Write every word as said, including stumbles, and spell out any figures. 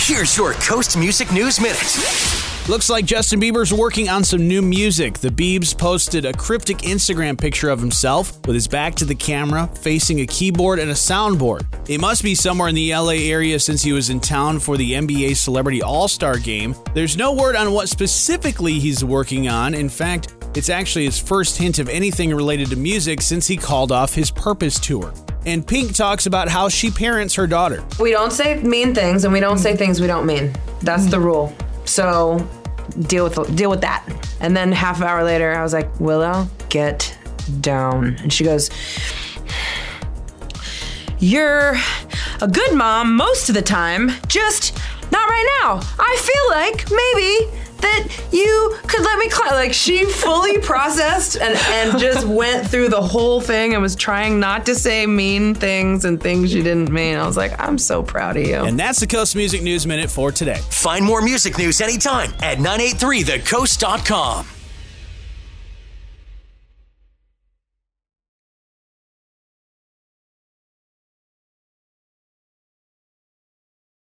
Here's your Coast Music News Minute. Looks like Justin Bieber's working on some new music. The Biebs posted a cryptic Instagram picture of himself with his back to the camera, facing a keyboard and a soundboard. It must be somewhere in the L A area since he was in town for the N B A Celebrity All-Star Game. There's no word on what specifically he's working on. In fact, it's actually his first hint of anything related to music since he called off his Purpose tour. And Pink talks about how she parents her daughter. We don't say mean things, and we don't say things we don't mean. That's the rule. So deal with deal with that. And then half an hour later, I was like, Willow, get down. And she goes, you're a good mom most of the time, just not right now. I feel like maybe that you could let me climb. Like, she fully processed and, and just went through the whole thing and was trying not to say mean things and things she didn't mean. I was like, I'm so proud of you. And that's the Coast Music News Minute for today. Find more music news anytime at nine eight three the coast dot com.